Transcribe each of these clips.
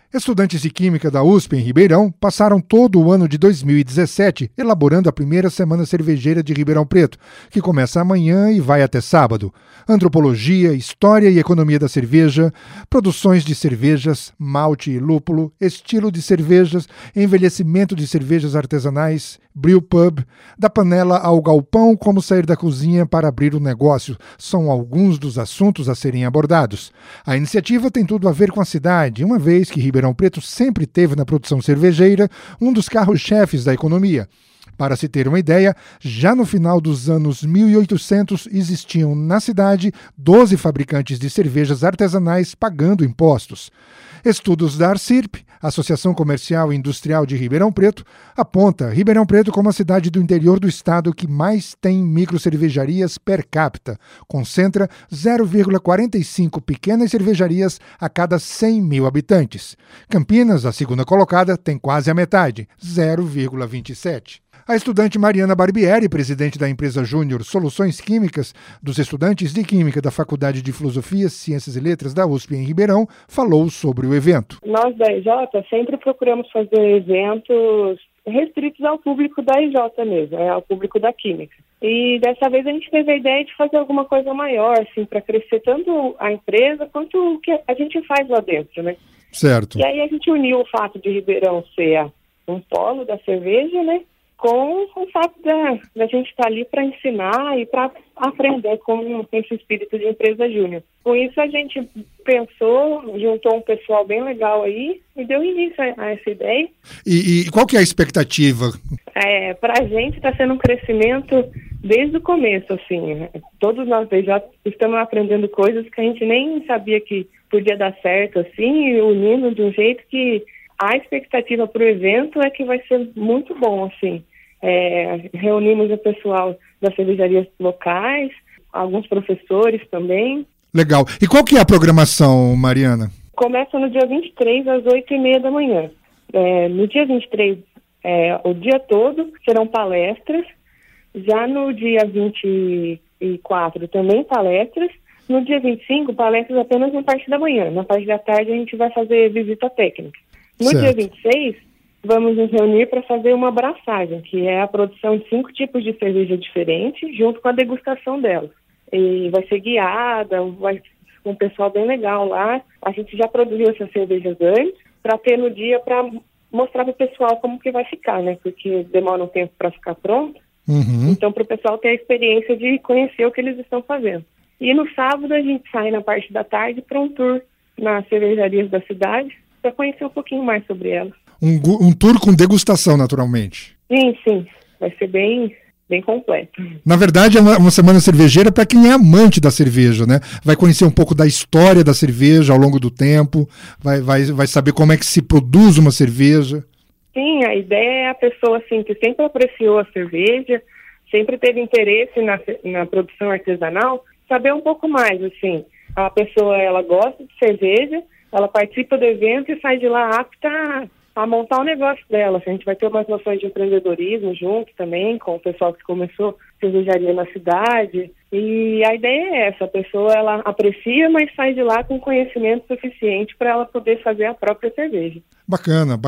Estudantes de Química da USP em Ribeirão passaram todo o ano de 2017 elaborando a primeira Semana Cervejeira de Ribeirão Preto, que começa amanhã e vai até sábado. Antropologia, História e Economia da Cerveja, produções de cervejas, malte e lúpulo, estilo de cervejas, envelhecimento de cervejas artesanais, brew pub, da panela ao galpão, como sair da cozinha para abrir um negócio, são alguns dos assuntos a serem abordados. A iniciativa tem tudo a ver com a cidade, uma vez que Ribeirão Preto sempre teve na produção cervejeira um dos carros-chefes da economia. Para se ter uma ideia, já no final dos anos 1800 existiam na cidade 12 fabricantes de cervejas artesanais pagando impostos. Estudos da Arcirp, Associação Comercial e Industrial de Ribeirão Preto, aponta Ribeirão Preto como a cidade do interior do estado que mais tem microcervejarias per capita. Concentra 0,45 pequenas cervejarias a cada 100 mil habitantes. Campinas, a segunda colocada, tem quase a metade, 0,27. A estudante Mariana Barbieri, presidente da empresa Júnior Soluções Químicas, dos estudantes de Química da Faculdade de Filosofia, Ciências e Letras da USP em Ribeirão, falou sobre o evento. Nós da EJ sempre procuramos fazer eventos restritos ao público da EJ mesmo, ao público da Química. E dessa vez a gente teve a ideia de fazer alguma coisa maior, assim, para crescer tanto a empresa quanto o que a gente faz lá dentro, né? Certo. E aí a gente uniu o fato de Ribeirão ser um polo da cerveja, né? Com o fato da gente estar ali para ensinar e para aprender com esse espírito de empresa júnior. Com isso a gente pensou, juntou um pessoal bem legal aí e deu início a essa ideia. E qual que é a expectativa? Para a gente está sendo um crescimento desde o começo, assim. Todos nós já estamos aprendendo coisas que a gente nem sabia que podia dar certo, assim, e unindo de um jeito que a expectativa para o evento é que vai ser muito bom, assim. Reunimos o pessoal das cervejarias locais, alguns professores também. Legal. E qual que é a programação, Mariana? Começa no dia 23, às 8h30 da manhã. No dia 23, o dia todo, serão palestras. Já no dia 24, também palestras. No dia 25, palestras apenas na parte da manhã. Na parte da tarde, a gente vai fazer visita técnica. No dia 26, vamos nos reunir para fazer uma abraçagem, que é a produção de 5 tipos de cerveja diferentes, junto com a degustação delas. E vai ser guiada, vai com um pessoal bem legal lá. A gente já produziu essas cervejas antes, para ter no dia para mostrar para o pessoal como que vai ficar, né? Porque demora um tempo para ficar pronto. Uhum. Então, para o pessoal ter a experiência de conhecer o que eles estão fazendo. E no sábado, a gente sai na parte da tarde para um tour nas cervejarias da cidade, para conhecer um pouquinho mais sobre elas. Um tour com degustação, naturalmente. Sim. Vai ser bem completo. Na verdade, é uma semana cervejeira para quem é amante da cerveja, né? Vai conhecer um pouco da história da cerveja ao longo do tempo, vai saber como é que se produz uma cerveja. Sim, a ideia é a pessoa assim, que sempre apreciou a cerveja, sempre teve interesse na produção artesanal, saber um pouco mais, assim. A pessoa, ela gosta de cerveja, ela participa do evento e sai de lá apta a montar o negócio dela. A gente vai ter umas noções de empreendedorismo junto também, com o pessoal que começou cervejaria na cidade. E a ideia é essa, a pessoa, ela aprecia, mas sai de lá com conhecimento suficiente para ela poder fazer a própria cerveja. Bacana.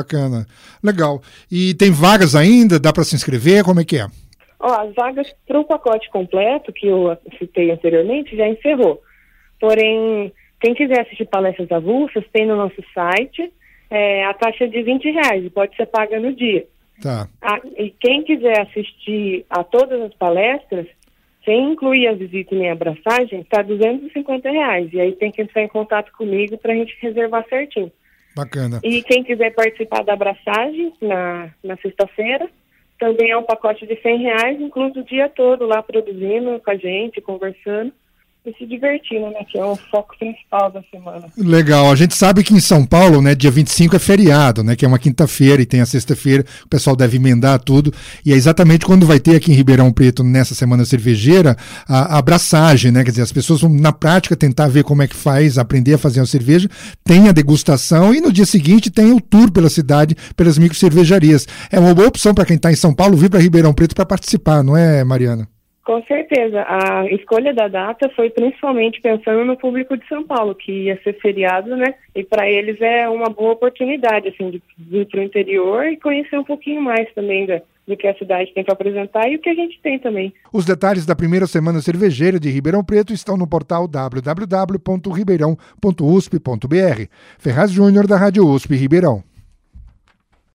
Legal. E tem vagas ainda? Dá para se inscrever? Como é que é? As vagas para o pacote completo, que eu citei anteriormente, já encerrou. Porém, quem quiser assistir palestras avulsas, tem no nosso site a taxa de R$20 e pode ser paga no dia. Tá. E quem quiser assistir a todas as palestras, sem incluir a visita nem a abraçagem, está R$250. E aí tem que entrar em contato comigo para a gente reservar certinho. Bacana. E quem quiser participar da abraçagem na sexta-feira, também é um pacote de R$100, incluso o dia todo lá produzindo com a gente, conversando e se divertindo, né? Que é o foco principal da semana. Legal. A gente sabe que em São Paulo, né, dia 25 é feriado, né? Que é uma quinta-feira e tem a sexta-feira, o pessoal deve emendar tudo. E é exatamente quando vai ter aqui em Ribeirão Preto, nessa semana cervejeira, a abraçagem, né? Quer dizer, as pessoas vão, na prática, tentar ver como é que faz, aprender a fazer uma cerveja, tem a degustação e no dia seguinte tem o tour pela cidade, pelas microcervejarias. É uma boa opção para quem está em São Paulo vir para Ribeirão Preto para participar, não é, Mariana? Com certeza. A escolha da data foi principalmente pensando no público de São Paulo, que ia ser feriado, né? E para eles é uma boa oportunidade, assim, de vir para o interior e conhecer um pouquinho mais também do que a cidade tem para apresentar e o que a gente tem também. Os detalhes da primeira semana cervejeira de Ribeirão Preto estão no portal www.ribeirão.usp.br. Ferraz Júnior, da Rádio USP Ribeirão.